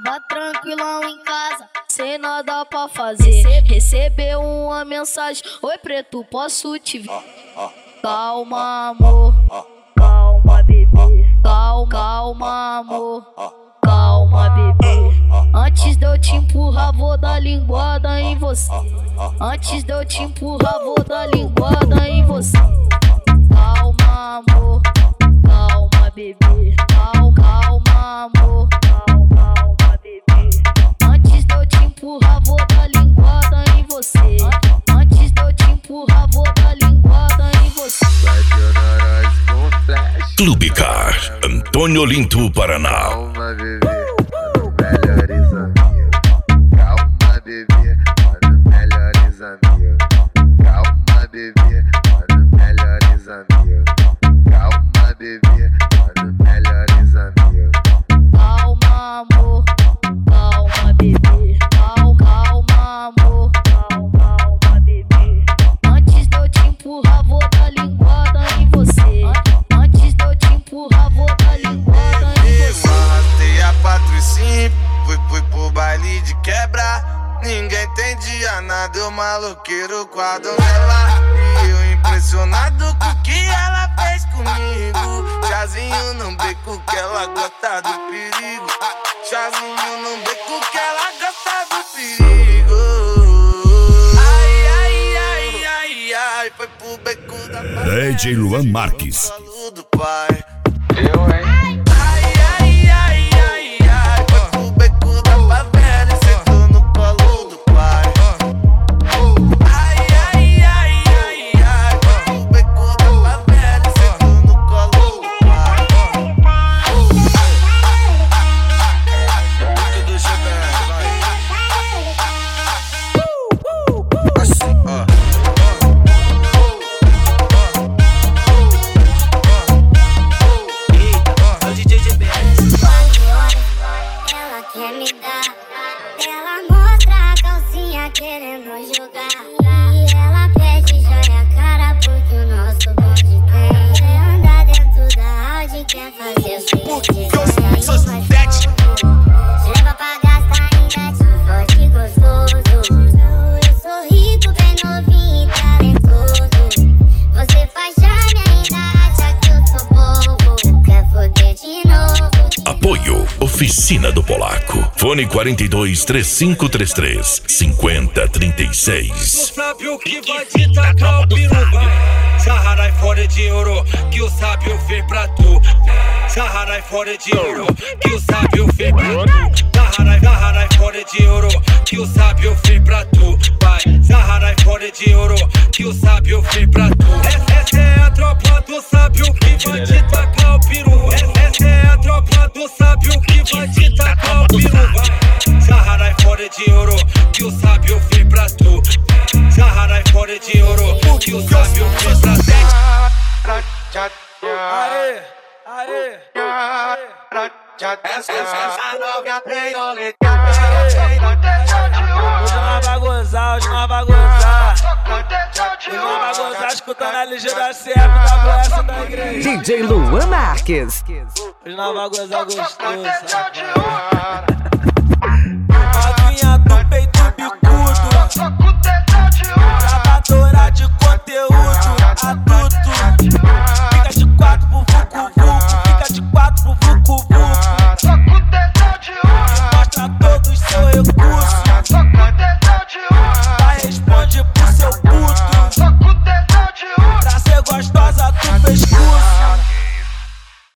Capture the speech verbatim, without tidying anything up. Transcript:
Tava tranquilão em casa, sem nada pra fazer. Recebeu uma mensagem: oi preto, posso te ver? Calma amor, calma bebê. Calma, calma amor, calma bebê. Antes de eu te empurrar, vou dar linguada em você. Antes de eu te empurrar, vou dar linguada em você. Calma amor, calma bebê. Calma, calma amor, calma, calma bebê. Antes de eu te empurrar, vou dar linguada em você. Antes de eu te empurrar, vou dar linguada em você. Clube Car, Antônio Olinto, Paraná. Calma bebê, melhores amigos. Calma bebê, melhores amigos. Calma bebê, melhores amigos. Calma bebê, melhores amigos. Calma amor, calma bebê. Calma, calma amor, calma, calma bebê. Antes de eu te empurrar, vou dar linguada em você. Antes de eu te empurrar, vou dar linguada em você. Eu arrastei a patrocínio, fui, fui pro baile de quebra. Ninguém entendia nada, eu maloqueiro com a donela. E eu impressionado com o que ela fez comigo. Chazinho no beco que ela gosta do perigo. Chazinho no beco que ela gosta do perigo. Ai, ai, ai, ai, ai, foi pro beco da D J Luan Marques. do pai. Eu, hein? Ai, ai, ai, ai, ai, foi pro beco da favela e sentou no colo do pai. Ai, ai, ai, ai, ai, foi pro beco da favela e sentou no colo do pai. Beco do G B R, vai. Assim, ó. Quer me dar, ela mostra a calcinha querendo jogar. E ela pede joia cara porque o nosso bonde tem. Quer andar dentro da Audi, quer fazer o que leva pra gastar ainda de forte e gostoso. Eu sou rico, bem novinho e talentoso. Você faz charme ainda acha que eu sou bobo. Quer foder de novo. Apoio Oficina do Polaco. Fone quarenta e dois, trinta e cinco trinta e três, cinquenta trinta e seis. Tu sabe o que vai te tacar o piru, vai. Saharai fora de euro, que o sábio fez pra tu. Saharai fora de euro, que o sábio fez pra tu. Saharai, Saharai fora de euro, que o sábio fez pra tu. Vai, Saharai fora de euro, que o sábio fez pra tu. Essa, essa é a tropa do sábio que vai te tacar o piru. Essa é a tropa do sábio que vai te tacar o piru. Vai, Saharai fora de euro, que o sábio fez pra tu. Saharai fora de euro, que o sábio fez pra tu. Aê, aê, aê. Essa, essa novinha tem olheta. Hoje nós vai gozar, hoje nós vai gozar. Hoje nós vai gozar escutando a ligeira C F da boessa da igreja. D J Luan Marques. Hoje nós vai gozar gostoso.